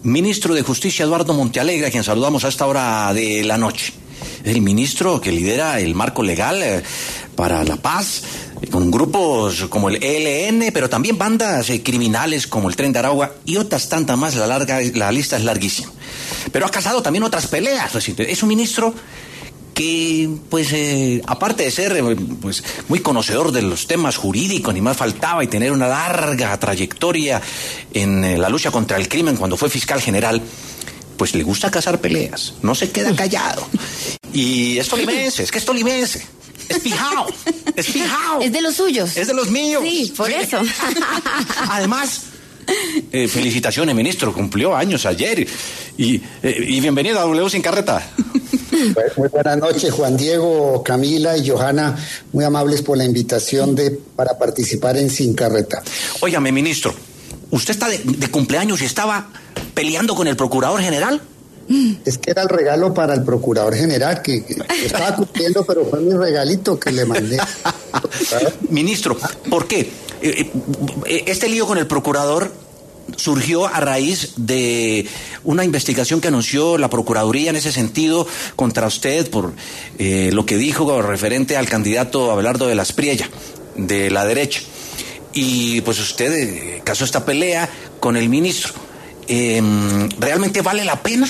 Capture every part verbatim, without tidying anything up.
ministro de Justicia Eduardo Montealegre, a quien saludamos a esta hora de la noche. Es el ministro que lidera el marco legal eh, para la paz, eh, con grupos como el E L N, pero también bandas eh, criminales como el Tren de Aragua y otras tantas más. La, larga, la lista es larguísima. Pero ha casado también otras peleas. Es un ministro que, pues, eh, aparte de ser eh, pues, muy conocedor de los temas jurídicos, ni más faltaba, y tener una larga trayectoria en eh, la lucha contra el crimen cuando fue fiscal general, pues le gusta cazar peleas, no se queda callado. Y es tolimense, es que es tolimense. Es pijao, es pijao. Es de los suyos. Es de los míos. Sí, por eso. Además, eh, felicitaciones, ministro, cumplió años ayer. Y, eh, y bienvenido a W Sin Carreta. Muy buenas noches, Juan Diego, Camila y Johanna, muy amables por la invitación de para participar en Sin Carreta. Óigame, ministro, ¿usted está de, de cumpleaños y estaba peleando con el procurador general? Es que era el regalo para el procurador general, que, que estaba cumpliendo, pero fue mi regalito que le mandé. Ministro, ¿por qué? Este lío con el procurador surgió a raíz de una investigación que anunció la Procuraduría en ese sentido contra usted por eh, lo que dijo referente al candidato Abelardo de la Espriella, de la derecha. Y pues usted eh, casó esta pelea con el ministro. Eh, ¿Realmente vale la pena?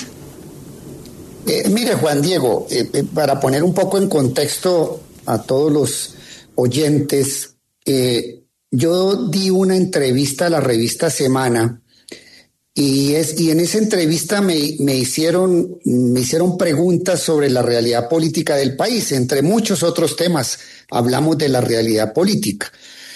Eh, mire, Juan Diego, eh, eh, para poner un poco en contexto a todos los oyentes, eh, yo di una entrevista a la revista Semana y, es, y en esa entrevista me, me, hicieron, me hicieron preguntas sobre la realidad política del país. Entre muchos otros temas hablamos de la realidad política.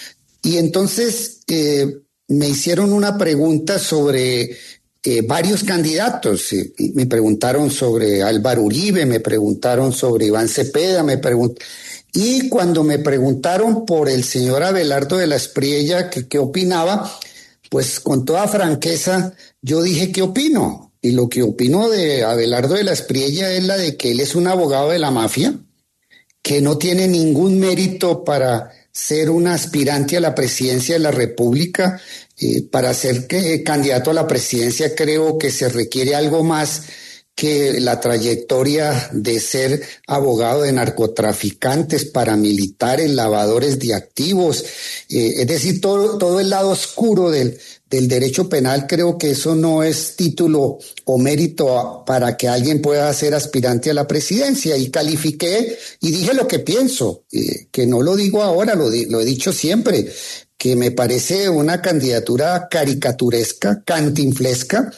Y entonces eh, me hicieron una pregunta sobre eh, varios candidatos. Eh, me preguntaron sobre Álvaro Uribe, me preguntaron sobre Iván Cepeda, me preguntaron... Y cuando me preguntaron por el señor Abelardo de la Espriella, que qué opinaba, pues con toda franqueza yo dije qué opino. Y lo que opino de Abelardo de la Espriella es la de que él es un abogado de la mafia, que no tiene ningún mérito para ser un aspirante a la presidencia de la República. Eh, para ser que, candidato a la presidencia creo que se requiere algo más que la trayectoria de ser abogado de narcotraficantes, paramilitares, lavadores de activos, eh, es decir, todo, todo el lado oscuro del, del derecho penal. Creo que eso no es título o mérito para que alguien pueda ser aspirante a la presidencia. Y califiqué y dije lo que pienso, eh, que no lo digo ahora, lo, di, lo he dicho siempre, que me parece una candidatura caricaturesca, cantinflesca,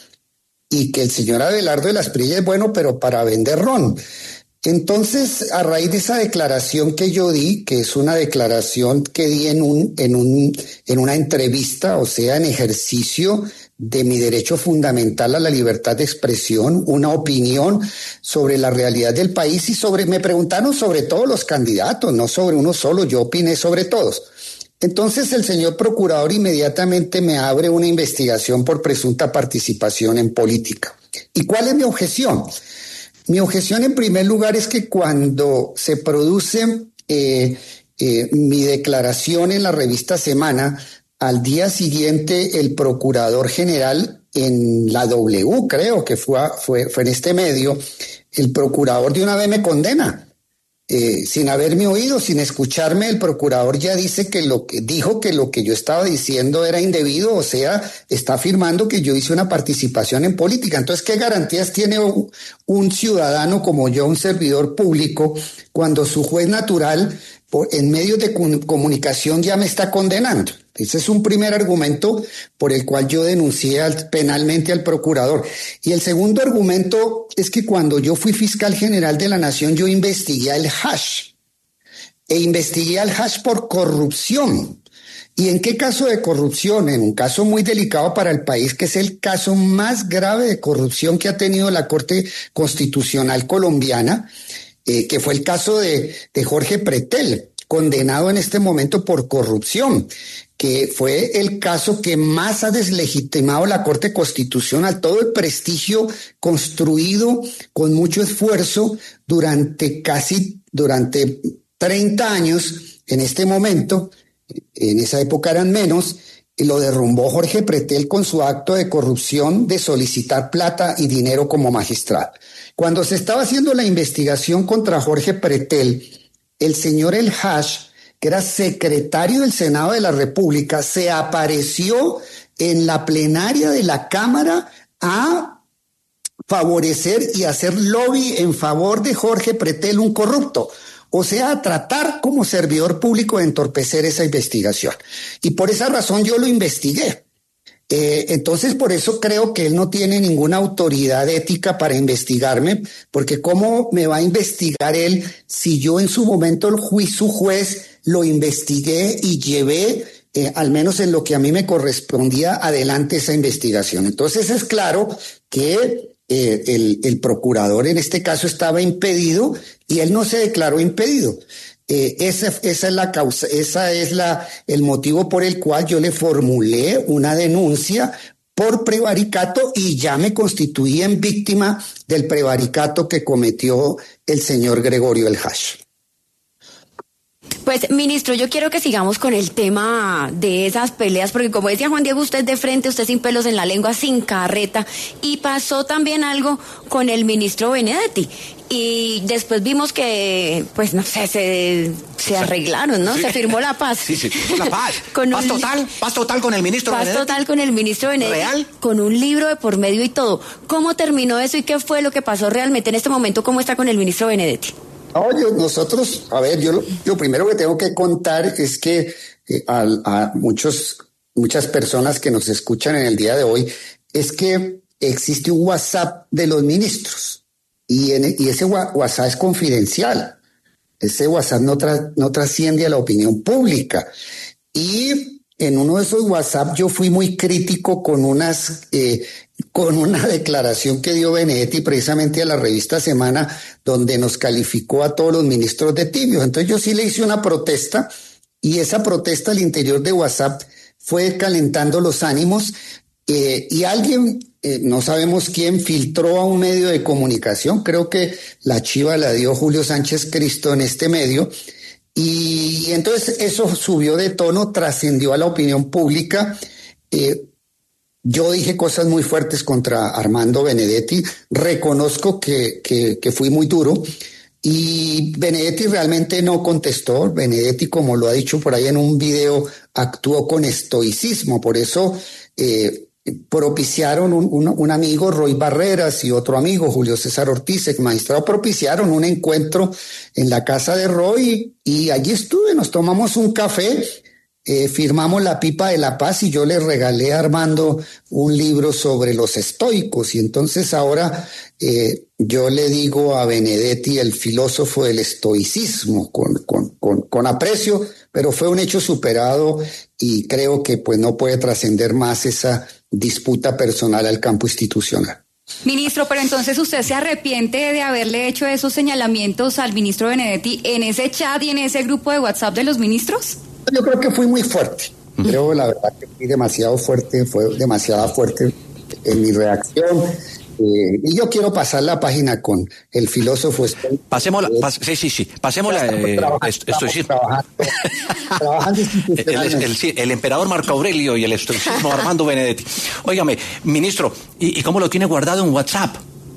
y que el señor Abelardo de la Espriella es bueno, pero para vender ron. Entonces, a raíz de esa declaración que yo di, que es una declaración que di en un, en un, en una entrevista, o sea, en ejercicio de mi derecho fundamental a la libertad de expresión, una opinión sobre la realidad del país y sobre, me preguntaron sobre todos los candidatos, no sobre uno solo, yo opiné sobre todos. Entonces el señor procurador inmediatamente me abre una investigación por presunta participación en política. ¿Y cuál es mi objeción? Mi objeción en primer lugar es que cuando se produce eh, eh, mi declaración en la revista Semana, al día siguiente el procurador general en la W, creo que fue, fue, fue en este medio, el procurador de una vez me condena. Eh, sin haberme oído, sin escucharme, el procurador ya dice que lo que dijo que lo que yo estaba diciendo era indebido, o sea, está afirmando que yo hice una participación en política. Entonces, ¿qué garantías tiene un, un ciudadano como yo, un servidor público, cuando su juez natural por, en medios de comunicación ya me está condenando? Ese es un primer argumento por el cual yo denuncié al, penalmente al procurador. Y el segundo argumento es que cuando yo fui fiscal general de la Nación, yo investigué al hash. E investigué al hash por corrupción. ¿Y en qué caso de corrupción? En un caso muy delicado para el país, que es el caso más grave de corrupción que ha tenido la Corte Constitucional colombiana, eh, que fue el caso de, de Jorge Pretel, condenado en este momento por corrupción, que fue el caso que más ha deslegitimado la Corte Constitucional, todo el prestigio construido con mucho esfuerzo durante casi, durante treinta años, en este momento, en esa época eran menos, y lo derrumbó Jorge Pretel con su acto de corrupción de solicitar plata y dinero como magistrado. Cuando se estaba haciendo la investigación contra Jorge Pretel, el señor El Hash, que era secretario del Senado de la República, se apareció en la plenaria de la Cámara a favorecer y hacer lobby en favor de Jorge Pretel, un corrupto. O sea, a tratar como servidor público de entorpecer esa investigación. Y por esa razón yo lo investigué. Eh, entonces, por eso creo que él no tiene ninguna autoridad ética para investigarme, porque ¿cómo me va a investigar él si yo en su momento, el juicio, su juez, lo investigué y llevé, eh, al menos en lo que a mí me correspondía, adelante esa investigación? Entonces es claro que Eh, el, el procurador en este caso estaba impedido y él no se declaró impedido. Eh, esa, esa es la causa, esa es la, el motivo por el cual yo le formulé una denuncia por prevaricato y ya me constituí en víctima del prevaricato que cometió el señor Gregorio El Hash. Pues, ministro, yo quiero que sigamos con el tema de esas peleas, porque como decía Juan Diego, usted de frente, usted sin pelos en la lengua, sin carreta, y pasó también algo con el ministro Benedetti. Y después vimos que, pues no sé, se, se arreglaron, ¿no? Sí. Se firmó la paz. Sí, sí, la paz. Con paz un, total, paz total con el ministro paz Benedetti. Paz total con el ministro Benedetti. ¿Real? Con un libro de por medio y todo. ¿Cómo terminó eso y qué fue lo que pasó realmente en este momento? ¿Cómo está con el ministro Benedetti? Oye, nosotros, a ver, yo lo, lo primero que tengo que contar es que eh, a, a muchos, muchas personas que nos escuchan en el día de hoy, es que existe un WhatsApp de los ministros y, en, y ese WhatsApp es confidencial. Ese WhatsApp no, tra, no trasciende a la opinión pública. Y en uno de esos WhatsApp yo fui muy crítico con unas... Eh, con una declaración que dio Benedetti precisamente a la revista Semana, donde nos calificó a todos los ministros de tibios. Entonces yo sí le hice una protesta y esa protesta al interior de WhatsApp fue calentando los ánimos eh, y alguien, eh, no sabemos quién, filtró a un medio de comunicación. Creo que la chiva la dio Julio Sánchez Cristo en este medio. Y entonces eso subió de tono, trascendió a la opinión pública. Eh, Yo dije cosas muy fuertes contra Armando Benedetti, reconozco que, que, que fui muy duro y Benedetti realmente no contestó. Benedetti, como lo ha dicho por ahí en un video, actuó con estoicismo, por eso eh, propiciaron un, un, un amigo, Roy Barreras, y otro amigo, Julio César Ortiz, ex magistrado, propiciaron un encuentro en la casa de Roy y allí estuve, nos tomamos un café. Eh, firmamos la pipa de la paz y yo le regalé a Armando un libro sobre los estoicos y entonces ahora eh, yo le digo a Benedetti el filósofo del estoicismo con, con, con, con aprecio, pero fue un hecho superado y creo que pues no puede trascender más esa disputa personal al campo institucional. Ministro, pero entonces usted se arrepiente de haberle hecho esos señalamientos al ministro Benedetti en ese chat y en ese grupo de WhatsApp de los ministros? Yo creo que fui muy fuerte. Creo, la verdad, que fui demasiado fuerte, fue demasiado fuerte en mi reacción. Eh, y yo quiero pasar la página con el filósofo. Pasémosla, pas, sí, sí, sí. Pasémosla. Eh, esto sí. Trabajando, trabajando el, el, el, el emperador Marco Aurelio y el estoicismo Armando Benedetti. Óigame, ministro, ¿y, ¿y cómo lo tiene guardado en WhatsApp?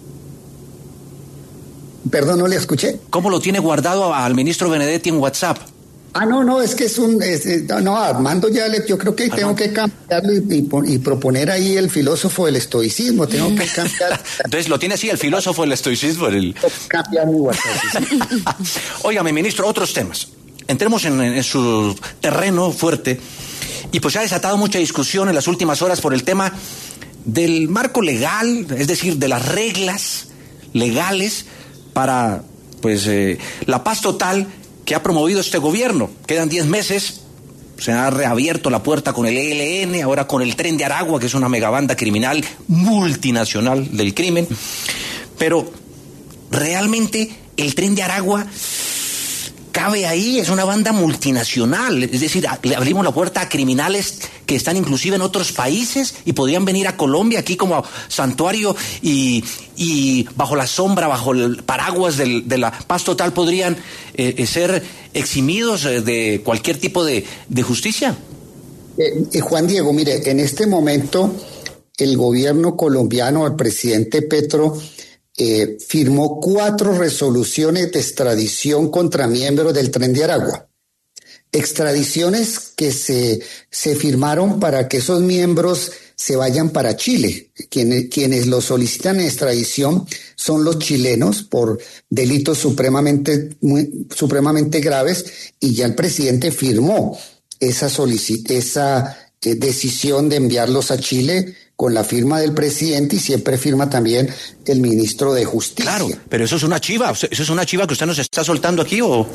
Perdón, no le escuché. ¿Cómo lo tiene guardado al ministro Benedetti en WhatsApp? Ah, no, no, es que es un... Es, no, Armando ya le... Yo creo que Armando. Tengo que cambiarlo y, y, y proponer ahí el filósofo del estoicismo. Tengo que cambiar... Entonces, ¿lo tiene así el filósofo del estoicismo? El... Cambiar mi WhatsApp. Óigame, ministro, otros temas. Entremos en, en su terreno fuerte. Y pues se ha desatado mucha discusión en las últimas horas por el tema del marco legal, es decir, de las reglas legales para, pues, eh, la paz total que ha promovido este gobierno. Quedan diez meses, se ha reabierto la puerta con el E L N, ahora con el Tren de Aragua, que es una megabanda criminal multinacional del crimen. Pero realmente el Tren de Aragua cabe ahí, es una banda multinacional, es decir, le abrimos la puerta a criminales que están inclusive en otros países y podrían venir a Colombia aquí como santuario y, y bajo la sombra, bajo el paraguas del, de la paz total podrían eh, ser eximidos de cualquier tipo de, de justicia. Eh, eh, Juan Diego, mire, en este momento el gobierno colombiano, el presidente Petro, eh, firmó cuatro resoluciones de extradición contra miembros del Tren de Aragua. Extradiciones que se, se firmaron para que esos miembros se vayan para Chile. Quienes, quienes lo solicitan en extradición son los chilenos por delitos supremamente, muy, supremamente graves, y ya el presidente firmó esa, solicit esa eh, decisión de enviarlos a Chile con la firma del presidente, y siempre firma también el ministro de Justicia. Claro, pero eso es una chiva, eso es una chiva que usted nos está soltando aquí, ¿o...?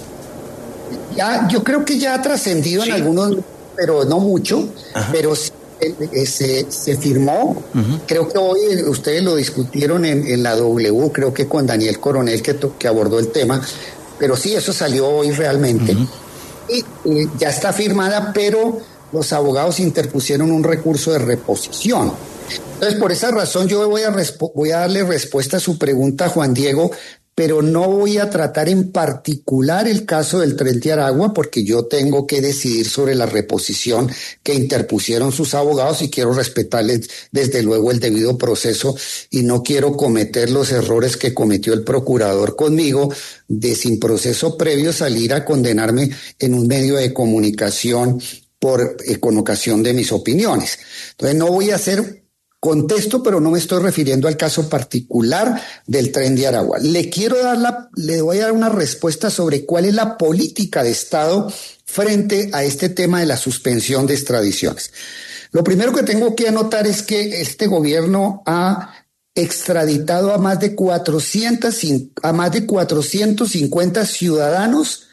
Ya, yo creo que ya ha trascendido, ¿sí?, en algunos, pero no mucho. Ajá. Pero sí, eh, se, se firmó. Uh-huh. Creo que hoy ustedes lo discutieron en, en la W, creo que con Daniel Coronel, que, que abordó el tema, pero sí, eso salió hoy realmente. Uh-huh. Y eh, ya está firmada, pero los abogados interpusieron un recurso de reposición. Entonces, por esa razón, yo voy a, voy a darle respuesta a su pregunta, Juan Diego, pero no voy a tratar en particular el caso del Tren de Aragua, porque yo tengo que decidir sobre la reposición que interpusieron sus abogados y quiero respetarles desde luego el debido proceso, y no quiero cometer los errores que cometió el procurador conmigo de, sin proceso previo, salir a condenarme en un medio de comunicación por eh, con ocasión de mis opiniones. Entonces no voy a hacer... Contesto, pero no me estoy refiriendo al caso particular del Tren de Aragua. Le quiero dar la, le voy a dar una respuesta sobre cuál es la política de Estado frente a este tema de la suspensión de extradiciones. Lo primero que tengo que anotar es que este gobierno ha extraditado a más de cuatrocientos, a más de cuatrocientos cincuenta ciudadanos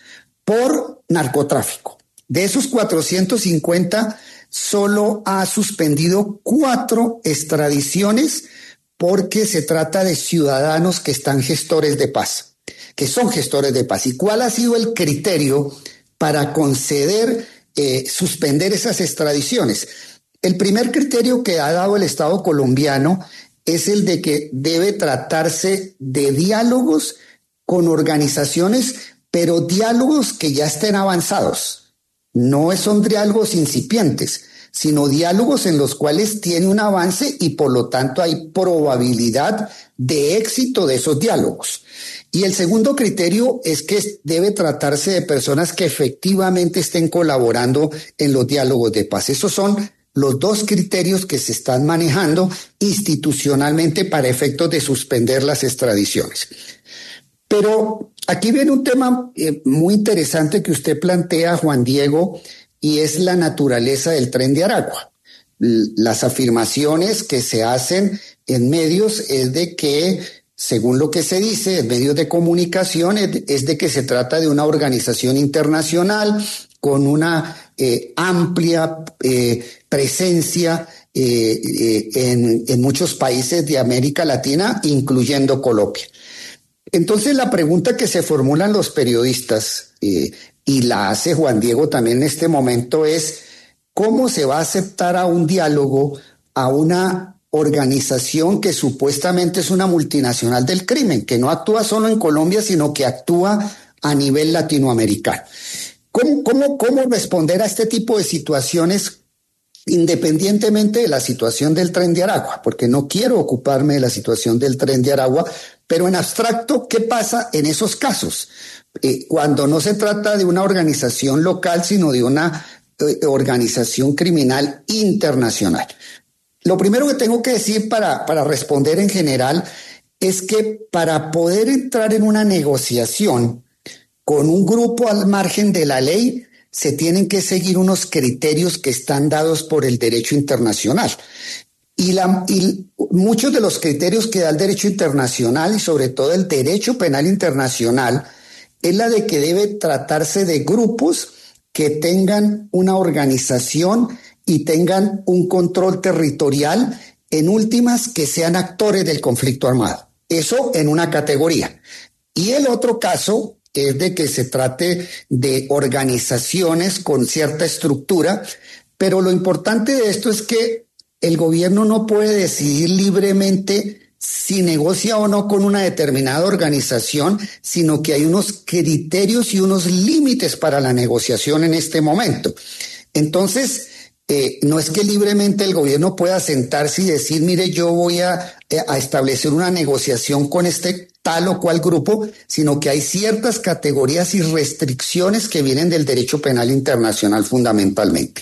por narcotráfico. De esos cuatrocientos cincuenta, solo ha suspendido cuatro extradiciones porque se trata de ciudadanos que están gestores de paz, que son gestores de paz. ¿Y cuál ha sido el criterio para conceder, eh, suspender esas extradiciones? El primer criterio que ha dado el Estado colombiano es el de que debe tratarse de diálogos con organizaciones, pero diálogos que ya estén avanzados. No son diálogos incipientes, sino diálogos en los cuales tiene un avance y por lo tanto hay probabilidad de éxito de esos diálogos. Y el segundo criterio es que debe tratarse de personas que efectivamente estén colaborando en los diálogos de paz. Esos son los dos criterios que se están manejando institucionalmente para efectos de suspender las extradiciones. Pero aquí viene un tema eh, muy interesante que usted plantea, Juan Diego, y es la naturaleza del Tren de Aragua. Las afirmaciones que se hacen en medios es de que, según lo que se dice en medios de comunicación, es, es de que se trata de una organización internacional con una eh, amplia eh, presencia eh, eh, en, en muchos países de América Latina, incluyendo Colombia. Entonces la pregunta que se formulan los periodistas, eh, y la hace Juan Diego también en este momento, es ¿cómo se va a aceptar a un diálogo a una organización que supuestamente es una multinacional del crimen, que no actúa solo en Colombia, sino que actúa a nivel latinoamericano? ¿Cómo, cómo, cómo responder a este tipo de situaciones independientemente de la situación del Tren de Aragua? Porque no quiero ocuparme de la situación del Tren de Aragua, pero en abstracto, ¿qué pasa en esos casos? Eh, cuando no se trata de una organización local, sino de una eh, organización criminal internacional. Lo primero que tengo que decir para, para responder en general es que para poder entrar en una negociación con un grupo al margen de la ley, se tienen que seguir unos criterios que están dados por el derecho internacional. Y, la, y muchos de los criterios que da el derecho internacional, y sobre todo el derecho penal internacional, es la de que debe tratarse de grupos que tengan una organización y tengan un control territorial, en últimas que sean actores del conflicto armado. Eso en una categoría. Y el otro caso es de que se trate de organizaciones con cierta estructura, pero lo importante de esto es que el gobierno no puede decidir libremente si negocia o no con una determinada organización, sino que hay unos criterios y unos límites para la negociación en este momento. Entonces, eh, no es que libremente el gobierno pueda sentarse y decir, mire, yo voy a, a establecer una negociación con este tal o cual grupo, sino que hay ciertas categorías y restricciones que vienen del derecho penal internacional fundamentalmente.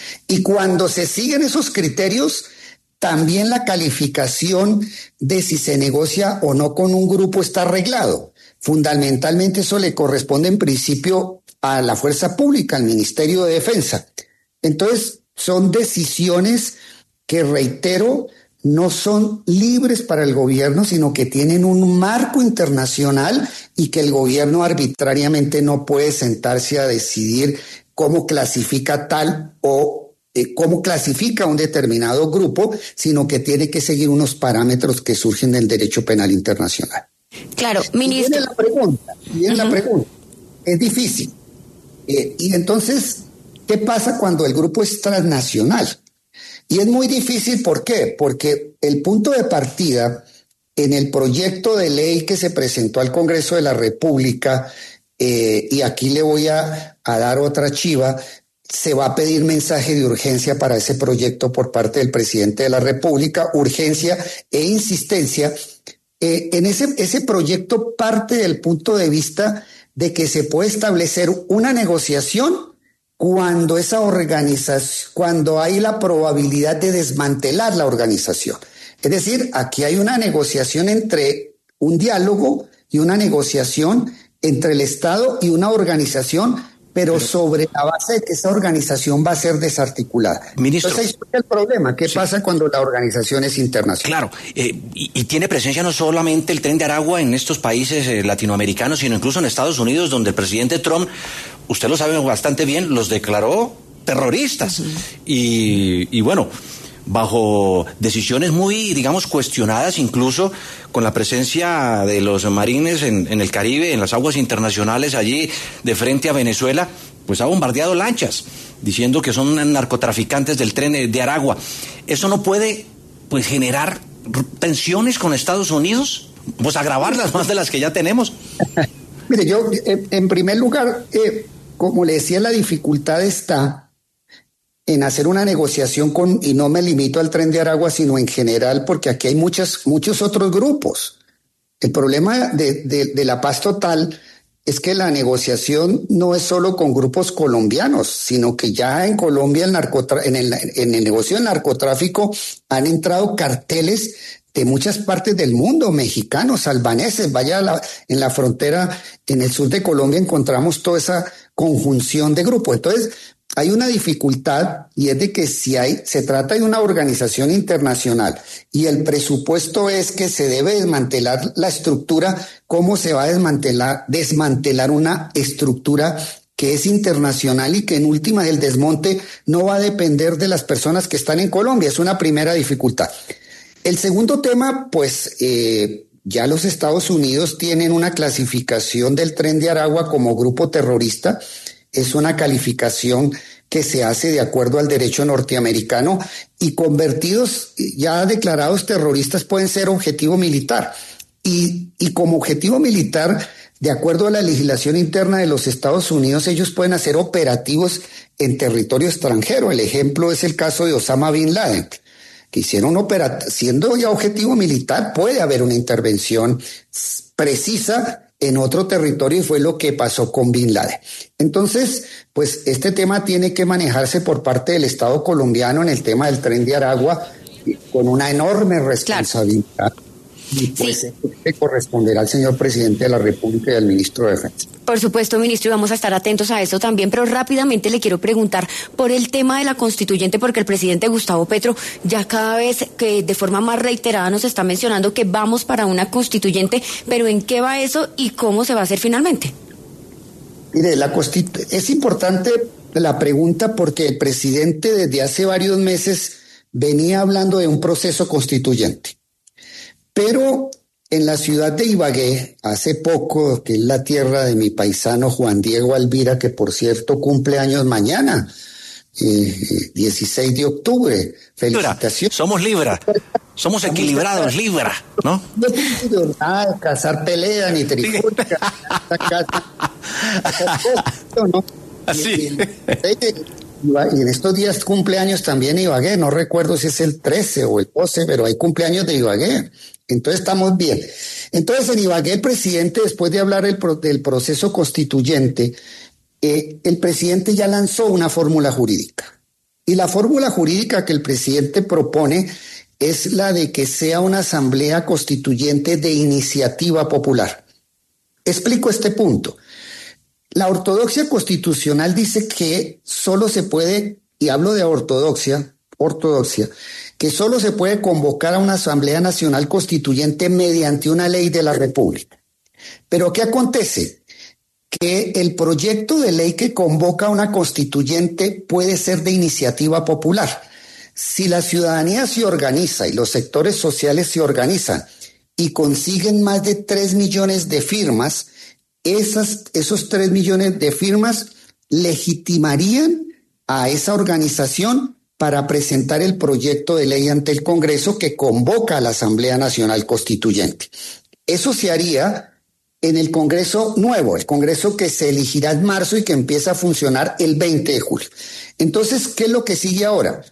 Y cuando se siguen esos criterios, también la calificación de si se negocia o no con un grupo está arreglado. Fundamentalmente eso le corresponde en principio a la fuerza pública, al Ministerio de Defensa. Entonces, son decisiones que, reitero, no son libres para el gobierno, sino que tienen un marco internacional y que el gobierno arbitrariamente no puede sentarse a decidir cómo clasifica tal o eh, cómo clasifica un determinado grupo, sino que tiene que seguir unos parámetros que surgen del derecho penal internacional. Claro, ministro. Viene la pregunta, viene uh-huh. la pregunta. Es difícil. Eh, y entonces, ¿qué pasa cuando el grupo es transnacional? Y es muy difícil, ¿por qué? Porque el punto de partida en el proyecto de ley que se presentó al Congreso de la República, eh, y aquí le voy a, a dar otra chiva, se va a pedir mensaje de urgencia para ese proyecto por parte del presidente de la República, urgencia e insistencia. Eh, en ese, ese proyecto parte del punto de vista de que se puede establecer una negociación cuando esa organización, cuando hay la probabilidad de desmantelar la organización. Es decir, aquí hay una negociación entre un diálogo y una negociación entre el Estado y una organización, pero, pero sobre la base de que esa organización va a ser desarticulada. Ministro, entonces ahí es el problema. ¿Qué sí. pasa cuando la organización es internacional? Claro, eh, y, y tiene presencia no solamente el Tren de Aragua en estos países eh, latinoamericanos, sino incluso en Estados Unidos, donde el presidente Trump, usted lo sabe bastante bien, los declaró terroristas. Uh-huh. y, y bueno, bajo decisiones muy, digamos, cuestionadas, incluso con la presencia de los marines en, en el Caribe, en las aguas internacionales allí de frente a Venezuela, pues ha bombardeado lanchas, diciendo que son narcotraficantes del Tren de Aragua. ¿Eso no puede, pues, generar tensiones con Estados Unidos? Pues agravarlas más de las que ya tenemos. Mire, yo, en primer lugar, eh, como le decía, la dificultad está en hacer una negociación con, y no me limito al Tren de Aragua, sino en general, porque aquí hay muchas, muchos otros grupos. El problema de, de, de la paz total es que la negociación no es solo con grupos colombianos, sino que ya en Colombia el narcotra- en, el, en el negocio del narcotráfico han entrado carteles de muchas partes del mundo, mexicanos, albaneses. Vaya a la, en la frontera, en el sur de Colombia encontramos toda esa conjunción de grupos. Entonces, hay una dificultad, y es de que si hay, se trata de una organización internacional y el presupuesto es que se debe desmantelar la estructura, ¿cómo se va a desmantelar, desmantelar una estructura que es internacional y que en última el desmonte no va a depender de las personas que están en Colombia? Es una primera dificultad. El segundo tema, pues eh, ya los Estados Unidos tienen una clasificación del Tren de Aragua como grupo terrorista. Es una calificación que se hace de acuerdo al derecho norteamericano, y convertidos, ya declarados terroristas, pueden ser objetivo militar. Y, y como objetivo militar, de acuerdo a la legislación interna de los Estados Unidos, ellos pueden hacer operativos en territorio extranjero. El ejemplo es el caso de Osama Bin Laden, que hicieron operativo, siendo ya objetivo militar, puede haber una intervención precisa en otro territorio, y fue lo que pasó con Bin Laden. Entonces, pues este tema tiene que manejarse por parte del Estado colombiano en el tema del Tren de Aragua con una enorme responsabilidad. Claro. Y pues sí. Esto corresponderá al señor presidente de la República y al ministro de Defensa. Por supuesto, ministro, y vamos a estar atentos a eso también, pero rápidamente le quiero preguntar por el tema de la constituyente, porque el presidente Gustavo Petro ya cada vez que de forma más reiterada nos está mencionando que vamos para una constituyente, pero ¿en qué va eso y cómo se va a hacer finalmente? Mire, la constitu- es importante la pregunta porque el presidente desde hace varios meses venía hablando de un proceso constituyente. Pero en la ciudad de Ibagué, hace poco, que es la tierra de mi paisano Juan Diego Alvira, que por cierto cumple años mañana, eh, dieciséis de octubre. Felicitaciones. Libra, somos Libra, somos equilibrados, Libra, ¿no? No tengo nada, cazar pelea, ni trifulca, ¿no? Así. y en estos días cumpleaños también Ibagué, no recuerdo si es el trece o el doce, pero hay cumpleaños de Ibagué. Entonces estamos bien. Entonces en Ibagué el presidente, después de hablar el pro, del proceso constituyente, eh, el presidente ya lanzó una fórmula jurídica. Y la fórmula jurídica que el presidente propone es la de que sea una asamblea constituyente de iniciativa popular. Explico este punto. La ortodoxia constitucional dice que solo se puede, y hablo de ortodoxia, ortodoxia, que solo se puede convocar a una Asamblea Nacional Constituyente mediante una ley de la República. Pero ¿qué acontece? Que el proyecto de ley que convoca a una constituyente puede ser de iniciativa popular. Si la ciudadanía se organiza y los sectores sociales se organizan y consiguen más de tres millones de firmas, esas, esos tres millones de firmas legitimarían a esa organización para presentar el proyecto de ley ante el Congreso que convoca a la Asamblea Nacional Constituyente. Eso se haría en el Congreso nuevo, el Congreso que se elegirá en marzo y que empieza a funcionar el veinte de julio. Entonces, ¿qué es lo que sigue ahora?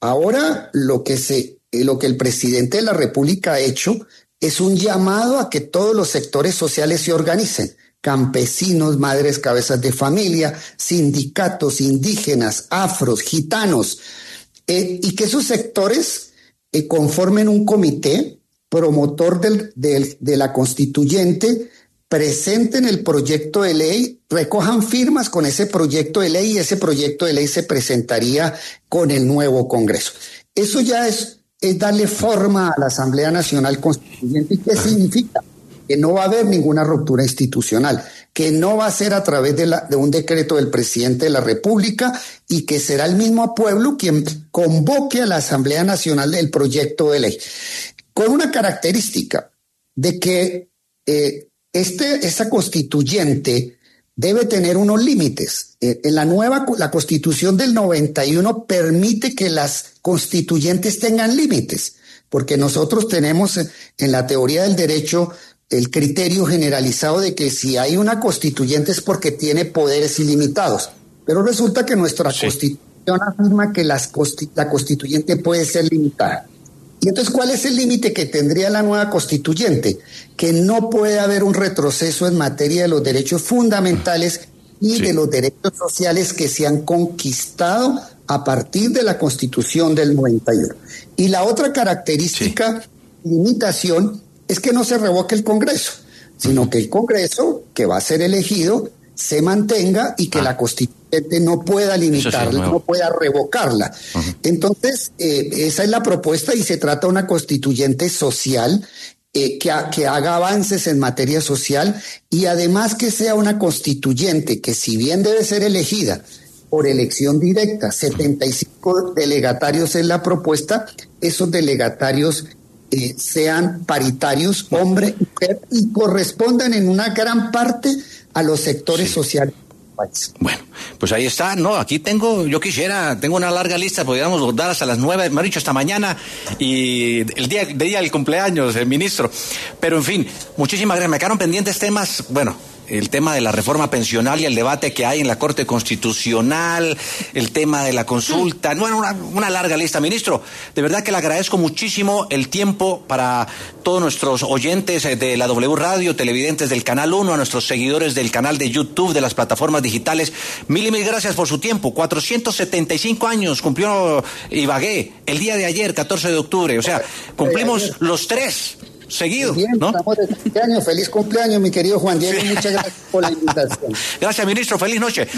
Ahora lo que, se, lo que el presidente de la República ha hecho es un llamado a que todos los sectores sociales se organicen. Campesinos, madres, cabezas de familia, sindicatos, indígenas, afros, gitanos, eh, y que esos sectores eh, conformen un comité promotor del, del, de la constituyente, presenten el proyecto de ley, recojan firmas con ese proyecto de ley y ese proyecto de ley se presentaría con el nuevo Congreso. Eso ya es, es darle forma a la Asamblea Nacional Constituyente. ¿Y qué significa? Que no va a haber ninguna ruptura institucional, que no va a ser a través de, la, de un decreto del presidente de la República y que será el mismo pueblo quien convoque a la Asamblea Nacional del proyecto de ley. Con una característica de que eh, este, esa constituyente debe tener unos límites. Eh, en la nueva, la Constitución del noventa y uno permite que las constituyentes tengan límites, porque nosotros tenemos en la teoría del derecho el criterio generalizado de que si hay una constituyente es porque tiene poderes ilimitados. Pero resulta que nuestra sí. Constitución afirma que las consti- la constituyente puede ser limitada. Y entonces, ¿cuál es el límite que tendría la nueva constituyente? Que no puede haber un retroceso en materia de los derechos fundamentales y sí. de los derechos sociales que se han conquistado a partir de la Constitución del noventa y uno. Y la otra característica, sí. limitación, es que no se revoque el Congreso, sino uh-huh. que el Congreso, que va a ser elegido, se mantenga y que ah. la constituyente no pueda limitarla, sí no pueda revocarla. Uh-huh. Entonces, eh, esa es la propuesta y se trata de una constituyente social eh, que, ha, que haga avances en materia social y además que sea una constituyente que, si bien debe ser elegida por elección directa, setenta y cinco delegatarios en la propuesta, esos delegatarios Eh, sean paritarios, hombre y mujer, y correspondan en una gran parte a los sectores sí. sociales del país. Bueno, pues ahí está, no, aquí tengo, yo quisiera, tengo una larga lista, podríamos dar hasta las nueve, me han dicho hasta mañana, y el día, de día del cumpleaños del ministro, pero en fin, muchísimas gracias, me quedaron pendientes temas, bueno, el tema de la reforma pensional y el debate que hay en la Corte Constitucional, el tema de la consulta, bueno, una, una larga lista. Ministro, de verdad que le agradezco muchísimo el tiempo para todos nuestros oyentes de la W Radio, televidentes del Canal uno, a nuestros seguidores del canal de YouTube, de las plataformas digitales. Mil y mil gracias por su tiempo. cuatrocientos setenta y cinco años cumplió Ibagué el día de ayer, catorce de octubre. O sea, cumplimos los tres. Seguido, bien, ¿no? Estamos de cumpleaños, feliz cumpleaños, mi querido Juan Diego, muchas gracias por la invitación. Gracias, ministro, feliz noche.